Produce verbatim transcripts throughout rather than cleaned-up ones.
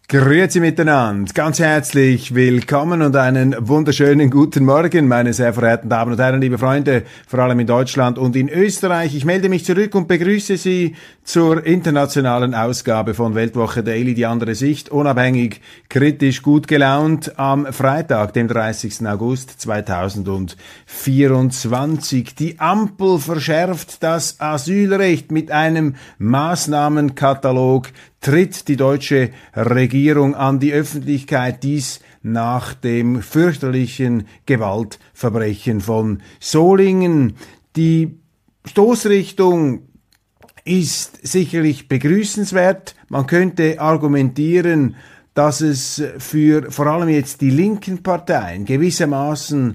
Grüezi miteinander, ganz herzlich willkommen und einen wunderschönen guten Morgen, meine sehr verehrten Damen und Herren, liebe Freunde, vor allem in Deutschland und in Österreich. Ich melde mich zurück und begrüße Sie zur internationalen Ausgabe von Weltwoche Daily, die andere Sicht, unabhängig, kritisch, gut gelaunt, am Freitag, dem dreißigsten August zweitausendvierundzwanzig. Die Ampel verschärft das Asylrecht mit einem Maßnahmenkatalog, tritt die deutsche Regierung an die Öffentlichkeit, dies nach dem fürchterlichen Gewaltverbrechen von Solingen. Die Stoßrichtung ist sicherlich begrüßenswert. Man könnte argumentieren, dass es für vor allem jetzt die linken Parteien gewissermaßen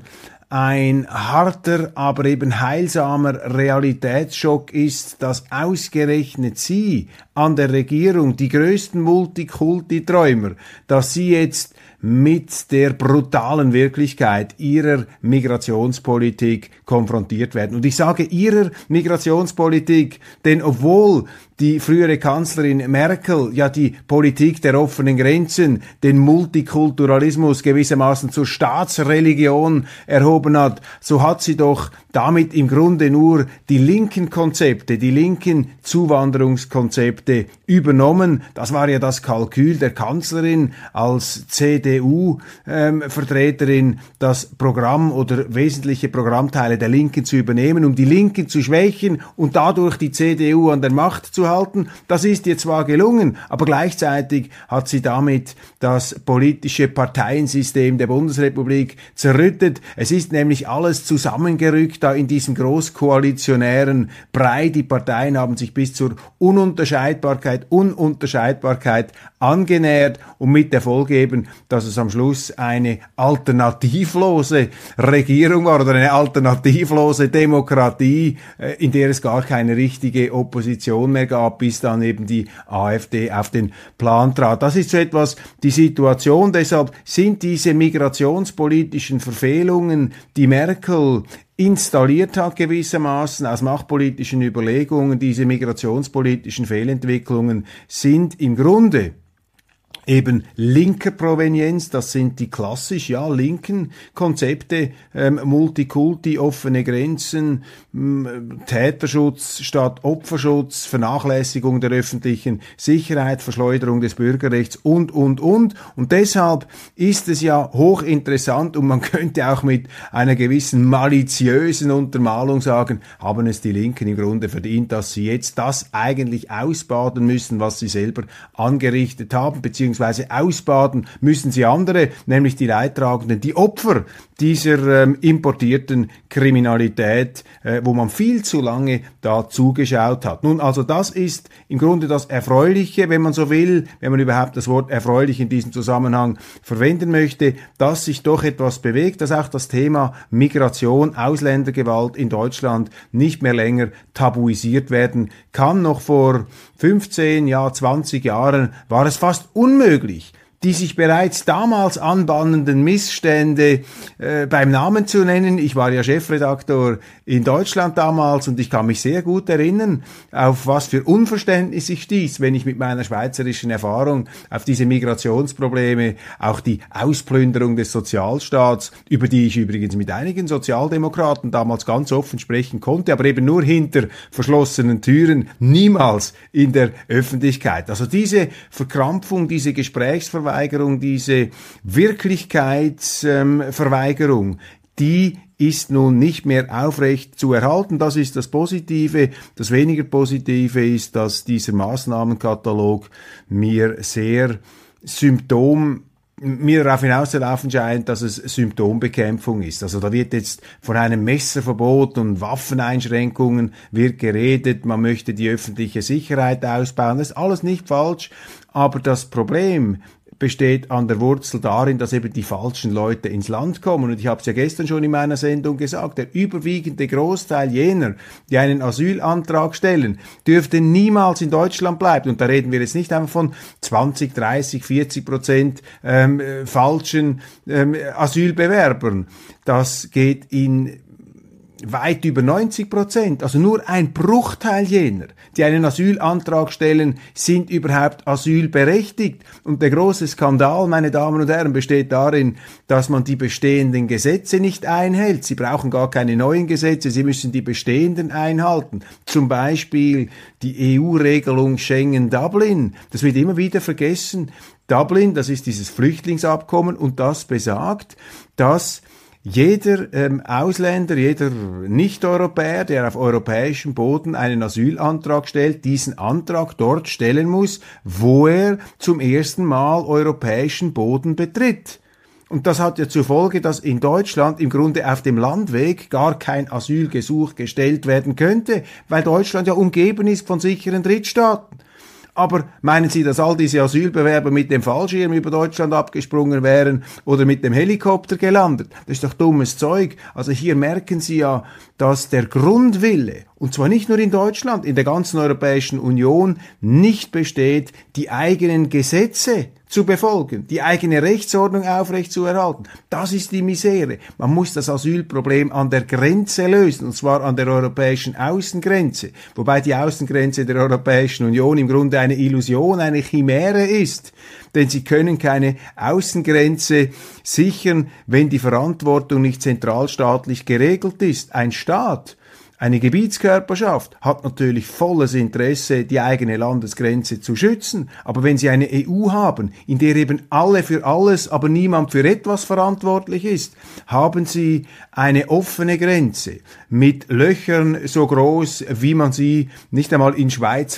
ein harter, aber eben heilsamer Realitätsschock ist, dass ausgerechnet Sie an der Regierung, die größten Multikulti-Träumer, dass Sie jetzt mit der brutalen Wirklichkeit ihrer Migrationspolitik konfrontiert werden. Und ich sage ihrer Migrationspolitik, denn obwohl die frühere Kanzlerin Merkel ja die Politik der offenen Grenzen, den Multikulturalismus gewissermaßen zur Staatsreligion erhoben hat, so hat sie doch damit im Grunde nur die linken Konzepte, die linken Zuwanderungskonzepte übernommen. Das war ja das Kalkül der Kanzlerin als C D U-Vertreterin, ähm, das Programm oder wesentliche Programmteile der Linken zu übernehmen, um die Linken zu schwächen und dadurch die C D U an der Macht zu halten. Das ist ihr zwar gelungen, aber gleichzeitig hat sie damit das politische Parteiensystem der Bundesrepublik zerrüttet. Es ist nämlich alles zusammengerückt da in diesem großkoalitionären Brei. Die Parteien haben sich bis zur Ununterscheidbarkeit, Ununterscheidbarkeit angenähert und mit der Folge eben, dass es am Schluss eine alternativlose Regierung war oder eine alternativlose Demokratie, in der es gar keine richtige Opposition mehr gab, bis dann eben die AfD auf den Plan trat. Das ist so etwas die Situation. Deshalb sind diese migrationspolitischen Verfehlungen, die Merkel installiert hat gewissermaßen aus machtpolitischen Überlegungen, diese migrationspolitischen Fehlentwicklungen sind im Grunde eben linker Provenienz, das sind die klassisch, ja, linken Konzepte, ähm, Multikulti, offene Grenzen, ähm, Täterschutz statt Opferschutz, Vernachlässigung der öffentlichen Sicherheit, Verschleuderung des Bürgerrechts und, und, und. Und deshalb ist es ja hochinteressant und man könnte auch mit einer gewissen maliziösen Untermalung sagen, haben es die Linken im Grunde verdient, dass sie jetzt das eigentlich ausbaden müssen, was sie selber angerichtet haben, beziehungsweise ausbaden müssen sie andere, nämlich die Leidtragenden, die Opfer dieser ähm, importierten Kriminalität, äh, wo man viel zu lange da zugeschaut hat. Nun, also das ist im Grunde das Erfreuliche, wenn man so will, wenn man überhaupt das Wort erfreulich in diesem Zusammenhang verwenden möchte, dass sich doch etwas bewegt, dass auch das Thema Migration, Ausländergewalt in Deutschland nicht mehr länger tabuisiert werden kann. Noch vor fünfzehn, ja zwanzig Jahren war es fast unmöglich, die sich bereits damals anbahnenden Missstände äh, beim Namen zu nennen. Ich war ja Chefredaktor in Deutschland damals und ich kann mich sehr gut erinnern, auf was für Unverständnis ich stieß, wenn ich mit meiner schweizerischen Erfahrung auf diese Migrationsprobleme, auch die Ausplünderung des Sozialstaats, über die ich übrigens mit einigen Sozialdemokraten damals ganz offen sprechen konnte, aber eben nur hinter verschlossenen Türen, niemals in der Öffentlichkeit. Also diese Verkrampfung, diese Gesprächsverweigerung, diese Wirklichkeitsverweigerung, ähm, die ist nun nicht mehr aufrecht zu erhalten. Das ist das Positive. Das weniger Positive ist, dass dieser Maßnahmenkatalog mir sehr Symptom mir darauf hinauszulaufen scheint, dass es Symptombekämpfung ist. Also da wird jetzt von einem Messerverbot und Waffeneinschränkungen wird geredet, man möchte die öffentliche Sicherheit ausbauen. Das ist alles nicht falsch, aber das Problem besteht an der Wurzel darin, dass eben die falschen Leute ins Land kommen. Und ich habe es ja gestern schon in meiner Sendung gesagt, der überwiegende Großteil jener, die einen Asylantrag stellen, dürfte niemals in Deutschland bleiben. Und da reden wir jetzt nicht einfach von zwanzig, dreißig, vierzig Prozent ähm, falschen ähm, Asylbewerbern. Das geht in weit über neunzig Prozent, also nur ein Bruchteil jener, die einen Asylantrag stellen, sind überhaupt asylberechtigt. Und der große Skandal, meine Damen und Herren, besteht darin, dass man die bestehenden Gesetze nicht einhält. Sie brauchen gar keine neuen Gesetze, sie müssen die bestehenden einhalten. Zum Beispiel die E U-Regelung Schengen-Dublin. Das wird immer wieder vergessen. Dublin, das ist dieses Flüchtlingsabkommen und das besagt, dass jeder ähm, Ausländer, jeder Nicht-Europäer, der auf europäischem Boden einen Asylantrag stellt, diesen Antrag dort stellen muss, wo er zum ersten Mal europäischen Boden betritt. Und das hat ja zur Folge, dass in Deutschland im Grunde auf dem Landweg gar kein Asylgesuch gestellt werden könnte, weil Deutschland ja umgeben ist von sicheren Drittstaaten. Aber meinen Sie, dass all diese Asylbewerber mit dem Fallschirm über Deutschland abgesprungen wären oder mit dem Helikopter gelandet? Das ist doch dummes Zeug. Also hier merken Sie ja, dass der Grundwille, und zwar nicht nur in Deutschland, in der ganzen Europäischen Union, nicht besteht, die eigenen Gesetze zu befolgen, die eigene Rechtsordnung aufrechtzuerhalten. Das ist die Misere. Man muss das Asylproblem an der Grenze lösen, und zwar an der europäischen Außengrenze, wobei die Außengrenze der Europäischen Union im Grunde eine Illusion, eine Chimäre ist. Denn sie können keine Außengrenze sichern, wenn die Verantwortung nicht zentralstaatlich geregelt ist. Ein Staat, eine Gebietskörperschaft hat natürlich volles Interesse, die eigene Landesgrenze zu schützen. Aber wenn Sie eine E U haben, in der eben alle für alles, aber niemand für etwas verantwortlich ist, haben Sie eine offene Grenze mit Löchern so groß, wie man sie nicht einmal in Schweizer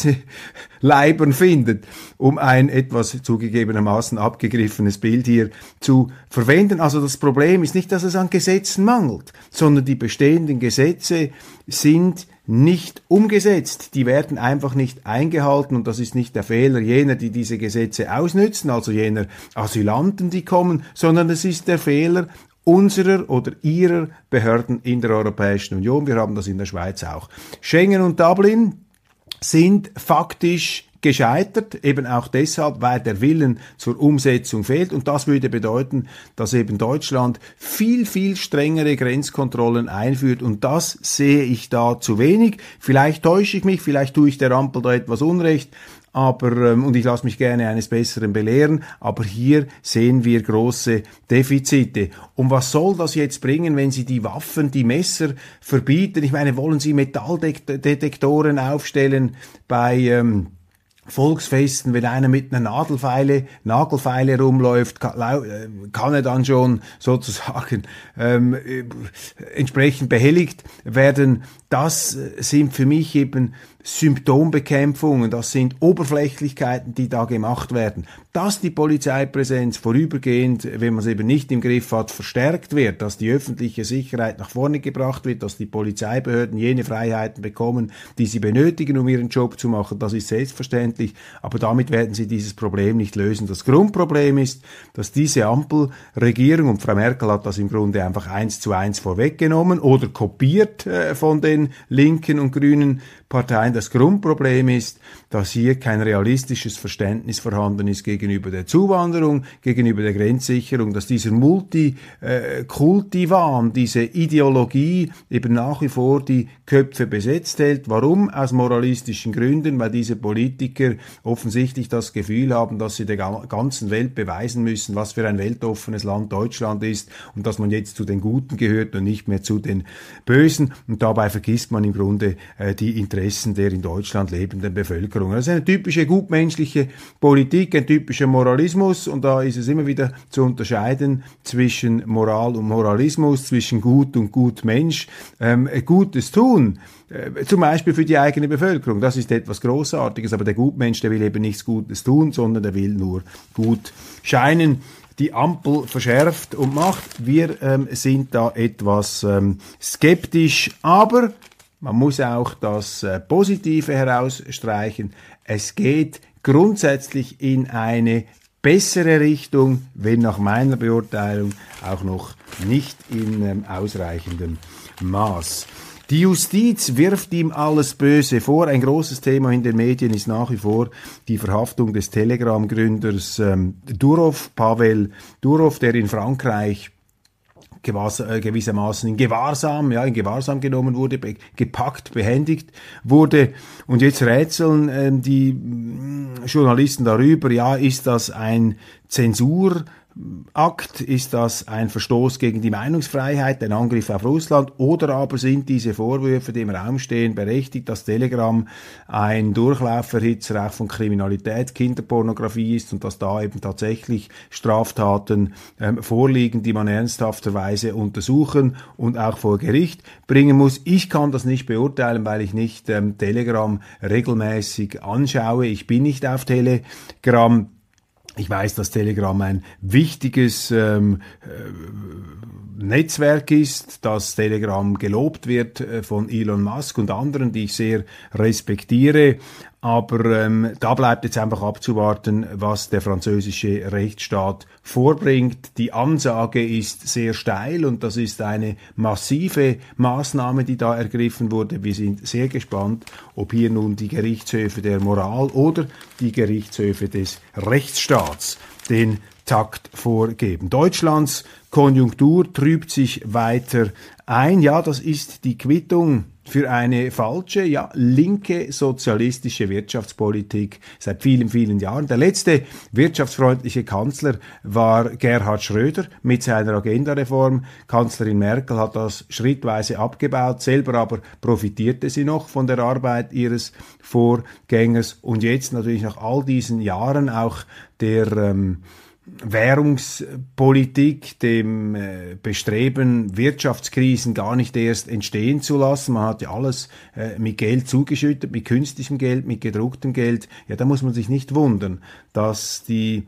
Käseleibern findet, um ein etwas zugegebenermaßen abgegriffenes Bild hier zu verwenden. Also das Problem ist nicht, dass es an Gesetzen mangelt, sondern die bestehenden Gesetze sind nicht umgesetzt. Die werden einfach nicht eingehalten und das ist nicht der Fehler jener, die diese Gesetze ausnützen, also jener Asylanten, die kommen, sondern es ist der Fehler unserer oder ihrer Behörden in der Europäischen Union. Wir haben das in der Schweiz auch. Schengen und Dublin sind faktisch gescheitert, eben auch deshalb, weil der Willen zur Umsetzung fehlt. Und das würde bedeuten, dass eben Deutschland viel, viel strengere Grenzkontrollen einführt. Und das sehe ich da zu wenig. Vielleicht täusche ich mich, vielleicht tue ich der Ampel da etwas Unrecht. Aber, ähm, und ich lasse mich gerne eines Besseren belehren, aber hier sehen wir große Defizite. Und was soll das jetzt bringen, wenn Sie die Waffen, die Messer verbieten? Ich meine, wollen Sie Metalldetektoren aufstellen bei ähm, Volksfesten, wenn einer mit einer Nadelfeile, Nagelfeile rumläuft, kann, kann er dann schon sozusagen ähm, entsprechend behelligt werden. Das sind für mich eben Symptombekämpfungen, das sind Oberflächlichkeiten, die da gemacht werden. Dass die Polizeipräsenz vorübergehend, wenn man es eben nicht im Griff hat, verstärkt wird, dass die öffentliche Sicherheit nach vorne gebracht wird, dass die Polizeibehörden jene Freiheiten bekommen, die sie benötigen, um ihren Job zu machen, das ist selbstverständlich, aber damit werden sie dieses Problem nicht lösen. Das Grundproblem ist, dass diese Ampelregierung, und Frau Merkel hat das im Grunde einfach eins zu eins vorweggenommen oder kopiert äh, von den linken und grünen Parteien. Das Grundproblem ist, dass hier kein realistisches Verständnis vorhanden ist gegenüber der Zuwanderung, gegenüber der Grenzsicherung, dass dieser Multikulti-Wahn, äh, diese Ideologie eben nach wie vor die Köpfe besetzt hält. Warum? Aus moralistischen Gründen, weil diese Politiker offensichtlich das Gefühl haben, dass sie der ganzen Welt beweisen müssen, was für ein weltoffenes Land Deutschland ist und dass man jetzt zu den Guten gehört und nicht mehr zu den Bösen. Und dabei vergisst man im Grunde äh, die Interessen der in Deutschland lebenden Bevölkerung. Das ist eine typische gutmenschliche Politik, ein typischer Moralismus und da ist es immer wieder zu unterscheiden zwischen Moral und Moralismus, zwischen Gut und Gutmensch. Ähm, Gutes tun, äh, zum Beispiel für die eigene Bevölkerung, das ist etwas Großartiges, aber der Gutmensch, der will eben nichts Gutes tun, sondern der will nur gut scheinen. Die Ampel verschärft und macht. Wir ähm, sind da etwas ähm, skeptisch, aber man muss auch das äh, Positive herausstreichen. Es geht grundsätzlich in eine bessere Richtung, wenn nach meiner Beurteilung auch noch nicht in ähm, ausreichendem Maß. Die Justiz wirft ihm alles Böse vor. Ein großes Thema in den Medien ist nach wie vor die Verhaftung des Telegram-Gründers ähm, Durov, Pavel Durov, der in Frankreich gewissermaßen in Gewahrsam, ja, in Gewahrsam genommen wurde, be gepackt, behändigt wurde. Und jetzt rätseln äh, die mh, Journalisten darüber, ja, ist das ein Zensur Akt, ist das ein Verstoß gegen die Meinungsfreiheit, ein Angriff auf Russland, oder aber sind diese Vorwürfe, die im Raum stehen, berechtigt, dass Telegram ein Durchlauferhitzer auch von Kriminalität, Kinderpornografie ist und dass da eben tatsächlich Straftaten ähm, vorliegen, die man ernsthafterweise untersuchen und auch vor Gericht bringen muss. Ich kann das nicht beurteilen, weil ich nicht ähm, Telegram regelmäßig anschaue. Ich bin nicht auf Telegram. Ich weiß, dass Telegram ein wichtiges ähm, äh, Netzwerk ist, dass Telegram gelobt wird äh, von Elon Musk und anderen, die ich sehr respektiere. Aber ähm, da bleibt jetzt einfach abzuwarten, was der französische Rechtsstaat vorbringt. Die Ansage ist sehr steil und das ist eine massive Maßnahme, die da ergriffen wurde. Wir sind sehr gespannt, ob hier nun die Gerichtshöfe der Moral oder die Gerichtshöfe des Rechtsstaats den Takt vorgeben. Deutschlands Konjunktur trübt sich weiter ein. Ja, das ist die Quittung für eine falsche, ja, linke sozialistische Wirtschaftspolitik seit vielen, vielen Jahren. Der letzte wirtschaftsfreundliche Kanzler war Gerhard Schröder mit seiner Agenda-Reform. Kanzlerin Merkel hat das schrittweise abgebaut, selber aber profitierte sie noch von der Arbeit ihres Vorgängers. Und jetzt natürlich nach all diesen Jahren auch der ähm, Währungspolitik, dem äh, Bestreben, Wirtschaftskrisen gar nicht erst entstehen zu lassen. Man hat ja alles äh, mit Geld zugeschüttet, mit künstlichem Geld, mit gedrucktem Geld. Ja, da muss man sich nicht wundern, dass die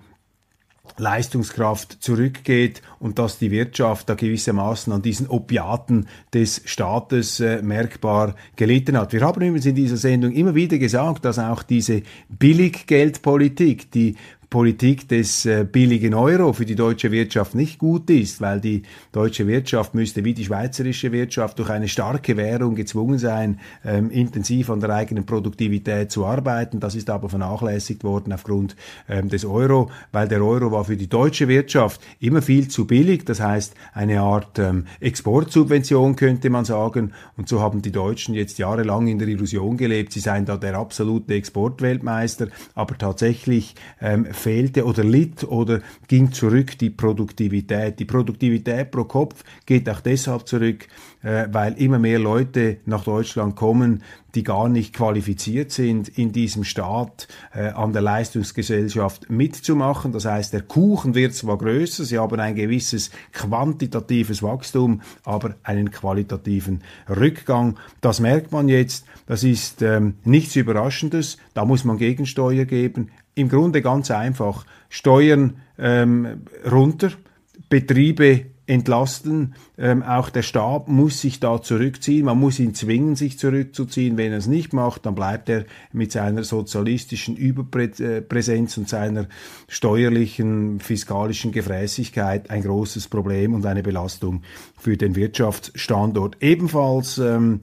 Leistungskraft zurückgeht und dass die Wirtschaft da gewissermaßen an diesen Opiaten des Staates äh, merkbar gelitten hat. Wir haben übrigens in dieser Sendung immer wieder gesagt, dass auch diese Billiggeldpolitik, die Politik des äh, billigen Euro für die deutsche Wirtschaft nicht gut ist, weil die deutsche Wirtschaft müsste wie die schweizerische Wirtschaft durch eine starke Währung gezwungen sein, ähm, intensiv an der eigenen Produktivität zu arbeiten. Das ist aber vernachlässigt worden aufgrund ähm, des Euro, weil der Euro war für die deutsche Wirtschaft immer viel zu billig. Das heißt, eine Art ähm, Exportsubvention könnte man sagen. Und so haben die Deutschen jetzt jahrelang in der Illusion gelebt, sie seien da der absolute Exportweltmeister, aber tatsächlich ähm, fehlte oder litt oder ging zurück die Produktivität. Die Produktivität pro Kopf geht auch deshalb zurück, äh, weil immer mehr Leute nach Deutschland kommen, die gar nicht qualifiziert sind, in diesem Staat äh, an der Leistungsgesellschaft mitzumachen. Das heißt, der Kuchen wird zwar größer, sie haben ein gewisses quantitatives Wachstum, aber einen qualitativen Rückgang. Das merkt man jetzt. Das ist ähm, nichts Überraschendes. Da muss man Gegensteuer geben. Im Grunde ganz einfach. Steuern ähm, runter, Betriebe entlasten, ähm, auch der Staat muss sich da zurückziehen, man muss ihn zwingen, sich zurückzuziehen. Wenn er es nicht macht, dann bleibt er mit seiner sozialistischen Überpräsenz und seiner steuerlichen, fiskalischen Gefräßigkeit ein großes Problem und eine Belastung für den Wirtschaftsstandort. Ebenfalls ähm,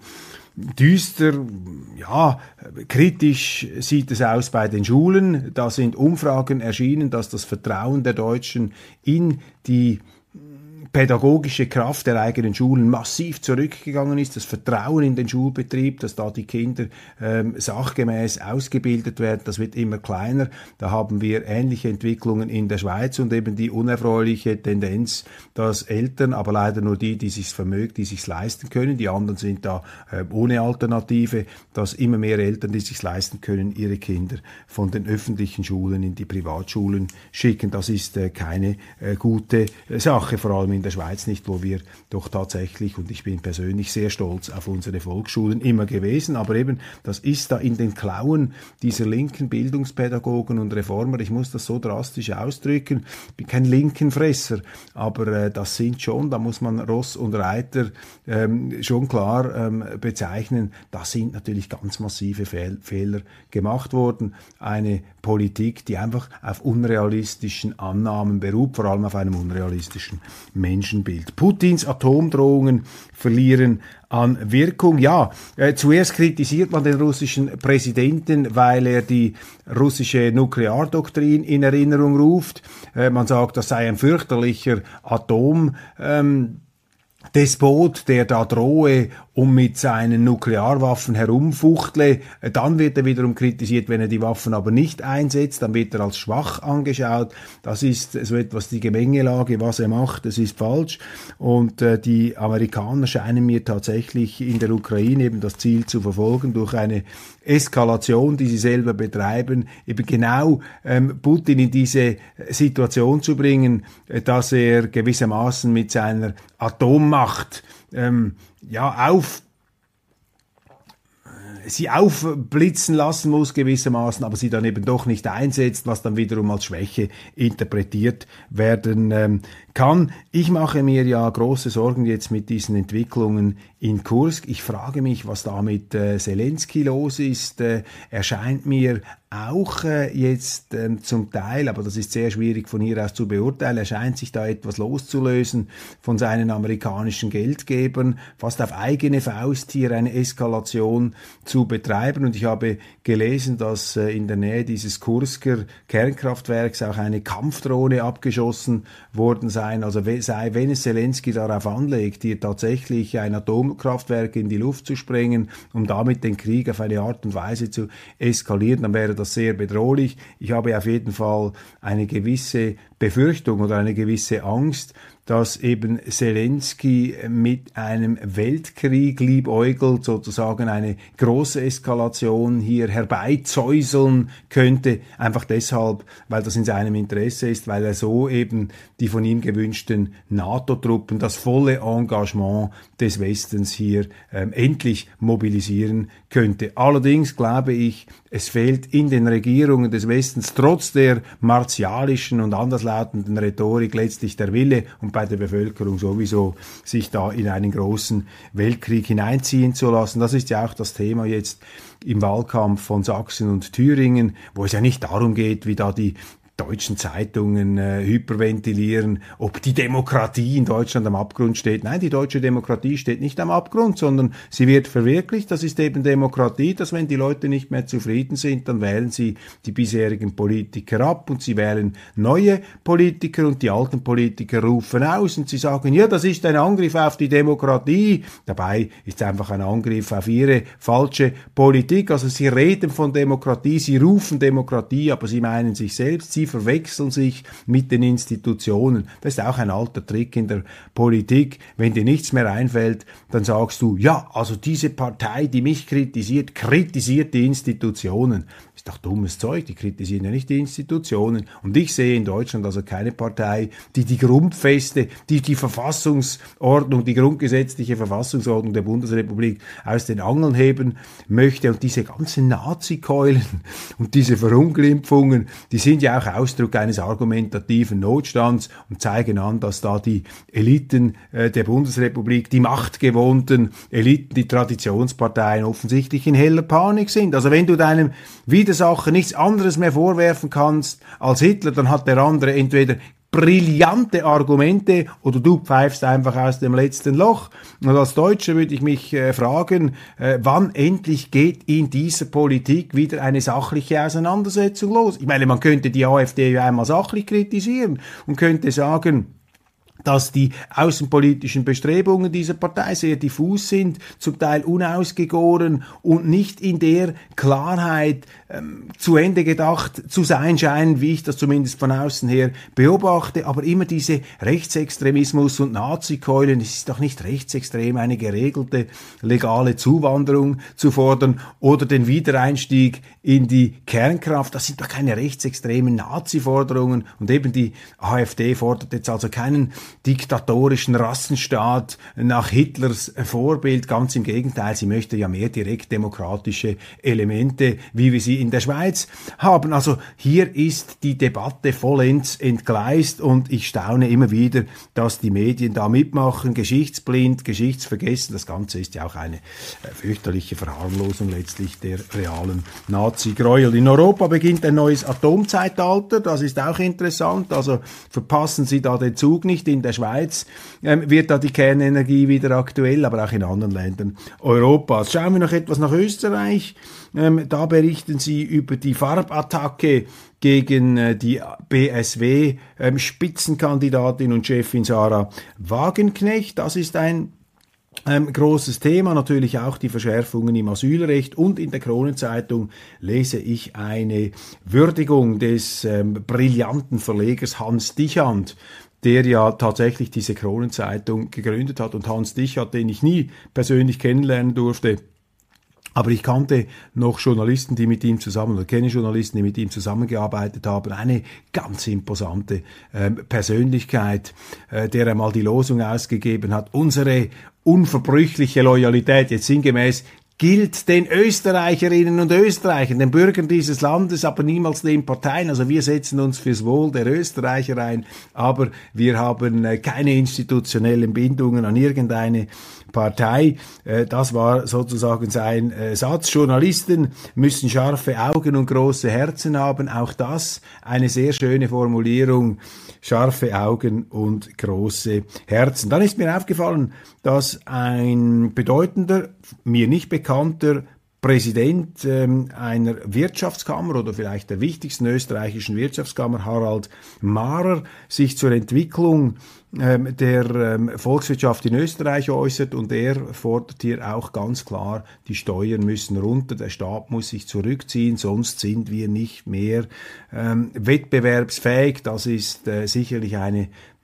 düster, ja, kritisch sieht es aus bei den Schulen. Da sind Umfragen erschienen, dass das Vertrauen der Deutschen in die pädagogische Kraft der eigenen Schulen massiv zurückgegangen ist, das Vertrauen in den Schulbetrieb, dass da die Kinder ähm, sachgemäß ausgebildet werden, das wird immer kleiner. Da haben wir ähnliche Entwicklungen in der Schweiz und eben die unerfreuliche Tendenz, dass Eltern, aber leider nur die, die sich's vermögen, die sich's leisten können, die anderen sind da äh, ohne Alternative, dass immer mehr Eltern, die sich's leisten können, ihre Kinder von den öffentlichen Schulen in die Privatschulen schicken. Das ist äh, keine äh, gute äh, Sache, vor allem in in der Schweiz nicht, wo wir doch tatsächlich, und ich bin persönlich sehr stolz auf unsere Volksschulen immer gewesen, aber eben, das ist da in den Klauen dieser linken Bildungspädagogen und Reformer, ich muss das so drastisch ausdrücken, ich bin kein Linkenfresser, aber äh, das sind schon, da muss man Ross und Reiter ähm, schon klar ähm, bezeichnen, da sind natürlich ganz massive Fehl Fehler gemacht worden, eine Politik, die einfach auf unrealistischen Annahmen beruht, vor allem auf einem unrealistischen Menschenbild. Putins Atomdrohungen verlieren an Wirkung. Ja, äh, zuerst kritisiert man den russischen Präsidenten, weil er die russische Nukleardoktrin in Erinnerung ruft. Äh, man sagt, das sei ein fürchterlicher Atom. Ähm, Despot, der da drohe und mit seinen Nuklearwaffen herumfuchtle. Dann wird er wiederum kritisiert, wenn er die Waffen aber nicht einsetzt, dann wird er als schwach angeschaut. Das ist so etwas die Gemengelage, was er macht, das ist falsch. Und äh, die Amerikaner scheinen mir tatsächlich in der Ukraine eben das Ziel zu verfolgen, durch eine Eskalation, die sie selber betreiben, eben genau ähm, Putin in diese Situation zu bringen, äh, dass er gewissermaßen mit seiner Atommacht ähm, ja auf sie aufblitzen lassen muss gewissermaßen, aber sie dann eben doch nicht einsetzt, was dann wiederum als Schwäche interpretiert werden ähm, kann. Ich mache mir ja große Sorgen jetzt mit diesen Entwicklungen in Kursk. Ich frage mich, was da mit äh, Zelensky los ist. Äh, er scheint mir auch äh, jetzt äh, zum Teil, aber das ist sehr schwierig von hier aus zu beurteilen, er scheint sich da etwas loszulösen von seinen amerikanischen Geldgebern, fast auf eigene Faust hier eine Eskalation zu betreiben. Und ich habe gelesen, dass äh, in der Nähe dieses Kursker Kernkraftwerks auch eine Kampfdrohne abgeschossen worden sei. Also sei, wenn es Zelensky darauf anlegt, hier tatsächlich ein Atomkraftwerk in die Luft zu sprengen, um damit den Krieg auf eine Art und Weise zu eskalieren, dann wäre das sehr bedrohlich. Ich habe auf jeden Fall eine gewisse Befürchtung oder eine gewisse Angst, dass eben Zelensky mit einem Weltkrieg liebäugelt, sozusagen eine große Eskalation hier herbeizäuseln könnte, einfach deshalb, weil das in seinem Interesse ist, weil er so eben die von ihm gewünschten NATO-Truppen, das volle Engagement des Westens hier ähm, endlich mobilisieren könnte. Allerdings glaube ich, es fehlt in den Regierungen des Westens trotz der martialischen und anderslautenden Rhetorik letztlich der Wille und bei der Bevölkerung sowieso, sich da in einen großen Weltkrieg hineinziehen zu lassen. Das ist ja auch das Thema jetzt im Wahlkampf von Sachsen und Thüringen, wo es ja nicht darum geht, wie da die deutschen Zeitungen äh, hyperventilieren, ob die Demokratie in Deutschland am Abgrund steht. Nein, die deutsche Demokratie steht nicht am Abgrund, sondern sie wird verwirklicht. Das ist eben Demokratie, dass wenn die Leute nicht mehr zufrieden sind, dann wählen sie die bisherigen Politiker ab und sie wählen neue Politiker und die alten Politiker rufen aus und sie sagen, ja, das ist ein Angriff auf die Demokratie. Dabei ist es einfach ein Angriff auf ihre falsche Politik. Also sie reden von Demokratie, sie rufen Demokratie, aber sie meinen sich selbst, sie verwechseln sich mit den Institutionen. Das ist auch ein alter Trick in der Politik. Wenn dir nichts mehr einfällt, dann sagst du, ja, also diese Partei, die mich kritisiert, kritisiert die Institutionen. Ist doch dummes Zeug, die kritisieren ja nicht die Institutionen. Und ich sehe in Deutschland also keine Partei, die die Grundfeste, die die Verfassungsordnung, die grundgesetzliche Verfassungsordnung der Bundesrepublik aus den Angeln heben möchte. Und diese ganzen Nazi-Keulen und diese Verunglimpfungen, die sind ja auch Ausdruck eines argumentativen Notstands und zeigen an, dass da die Eliten äh, der Bundesrepublik, die machtgewohnten Eliten, die Traditionsparteien offensichtlich in heller Panik sind. Also wenn du deinem Widersacher nichts anderes mehr vorwerfen kannst als Hitler, dann hat der andere entweder brillante Argumente oder du pfeifst einfach aus dem letzten Loch. Und als Deutscher würde ich mich äh, fragen, äh, wann endlich geht in dieser Politik wieder eine sachliche Auseinandersetzung los? Ich meine, man könnte die AfD ja einmal sachlich kritisieren und könnte sagen, dass die außenpolitischen Bestrebungen dieser Partei sehr diffus sind, zum Teil unausgegoren und nicht in der Klarheit ähm, zu Ende gedacht zu sein scheinen, wie ich das zumindest von außen her beobachte. Aber immer diese Rechtsextremismus und Nazi-Keulen, es ist doch nicht rechtsextrem, eine geregelte legale Zuwanderung zu fordern oder den Wiedereinstieg in die Kernkraft. Das sind doch keine rechtsextremen Nazi-Forderungen. Und eben die AfD fordert jetzt also keinen diktatorischen Rassenstaat nach Hitlers Vorbild. Ganz im Gegenteil, sie möchte ja mehr direktdemokratische Elemente, wie wir sie in der Schweiz haben. Also hier ist die Debatte vollends entgleist und ich staune immer wieder, dass die Medien da mitmachen, geschichtsblind, geschichtsvergessen. Das Ganze ist ja auch eine äh, fürchterliche Verharmlosung letztlich der realen Nazi-Gräuel. In Europa beginnt ein neues Atomzeitalter, das ist auch interessant. Also verpassen Sie da den Zug nicht in in der Schweiz ähm, wird da die Kernenergie wieder aktuell, aber auch in anderen Ländern Europas. Schauen wir noch etwas nach Österreich. Ähm, da berichten sie über die Farbattacke gegen äh, die B S W-Spitzenkandidatin ähm, und Chefin Sarah Wagenknecht. Das ist ein Ähm, großes Thema, natürlich auch die Verschärfungen im Asylrecht, und in der Kronenzeitung lese ich eine Würdigung des ähm, brillanten Verlegers Hans Dichand, der ja tatsächlich diese Kronenzeitung gegründet hat. Und Hans Dichand, den ich nie persönlich kennenlernen durfte, aber ich kannte noch Journalisten, die mit ihm zusammen, oder kenne Journalisten, die mit ihm zusammengearbeitet haben. Eine ganz imposante äh, Persönlichkeit, äh, der einmal die Losung ausgegeben hat: Unsere unverbrüchliche Loyalität, jetzt sinngemäß, gilt den Österreicherinnen und Österreichern, den Bürgern dieses Landes, aber niemals den Parteien. Also wir setzen uns fürs Wohl der Österreicher ein, aber wir haben äh, keine institutionellen Bindungen an irgendeine Partei. Äh, das war sozusagen sein äh, Satz. Journalisten müssen scharfe Augen und große Herzen haben. Auch das eine sehr schöne Formulierung. Scharfe Augen und große Herzen. Dann ist mir aufgefallen, dass ein bedeutender, mir nicht bekannter Präsident ähm, einer Wirtschaftskammer oder vielleicht der wichtigsten österreichischen Wirtschaftskammer, Harald Mahrer, sich zur Entwicklung ähm, der ähm, Volkswirtschaft in Österreich äußert, und er fordert hier auch ganz klar, die Steuern müssen runter, der Staat muss sich zurückziehen, sonst sind wir nicht mehr ähm, wettbewerbsfähig. Das ist äh, sicherlich eine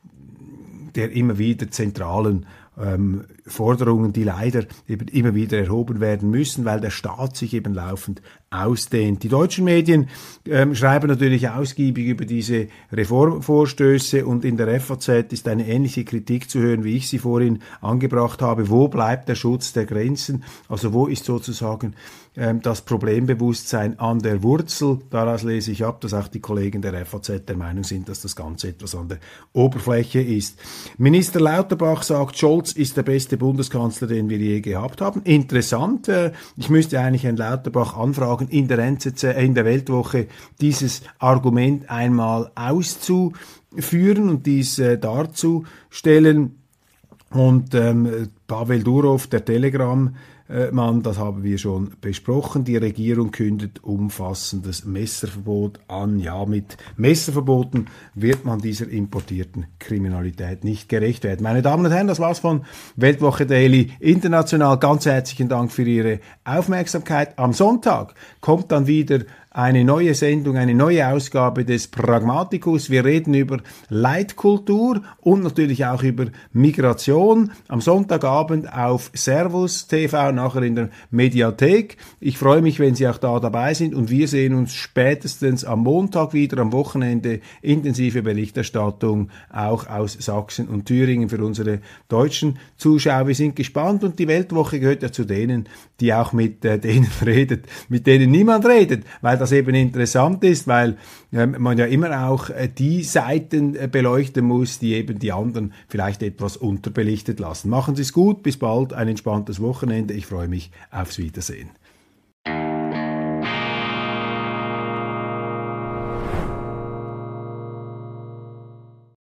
der immer wieder zentralen Ähm, Forderungen, die leider eben immer wieder erhoben werden müssen, weil der Staat sich eben laufend ausdehnt. Die deutschen Medien ähm, schreiben natürlich ausgiebig über diese Reformvorstöße, und in der F A Z ist eine ähnliche Kritik zu hören, wie ich sie vorhin angebracht habe. Wo bleibt der Schutz der Grenzen? Also wo ist sozusagen ähm, das Problembewusstsein an der Wurzel? Daraus lese ich ab, dass auch die Kollegen der F A Z der Meinung sind, dass das Ganze etwas an der Oberfläche ist. Minister Lauterbach sagt, Scholz ist der beste Bundeskanzler, den wir je gehabt haben. Interessant. Äh, ich müsste eigentlich Herrn Lauterbach anfragen, in der N Z Z, in der Weltwoche dieses Argument einmal auszuführen und dies äh, darzustellen. Und ähm, Pavel Durov, der Telegram Mann, das haben wir schon besprochen. Die Regierung kündet umfassendes Messerverbot an. Ja, mit Messerverboten wird man dieser importierten Kriminalität nicht gerecht werden. Meine Damen und Herren, das war's von Weltwoche Daily International. Ganz herzlichen Dank für Ihre Aufmerksamkeit. Am Sonntag kommt dann wieder eine neue Sendung, eine neue Ausgabe des Pragmaticus. Wir reden über Leitkultur und natürlich auch über Migration. Am Sonntagabend auf Servus T V, nachher in der Mediathek. Ich freue mich, wenn Sie auch da dabei sind, und wir sehen uns spätestens am Montag wieder, am Wochenende intensive Berichterstattung auch aus Sachsen und Thüringen für unsere deutschen Zuschauer. Wir sind gespannt, und die Weltwoche gehört ja zu denen, die auch mit äh, denen redet, mit denen niemand redet, weil das eben interessant ist, weil äh, man ja immer auch äh, die Seiten äh, beleuchten muss, die eben die anderen vielleicht etwas unterbelichtet lassen. Machen Sie es gut, bis bald, ein entspanntes Wochenende. Ich freue mich aufs Wiedersehen.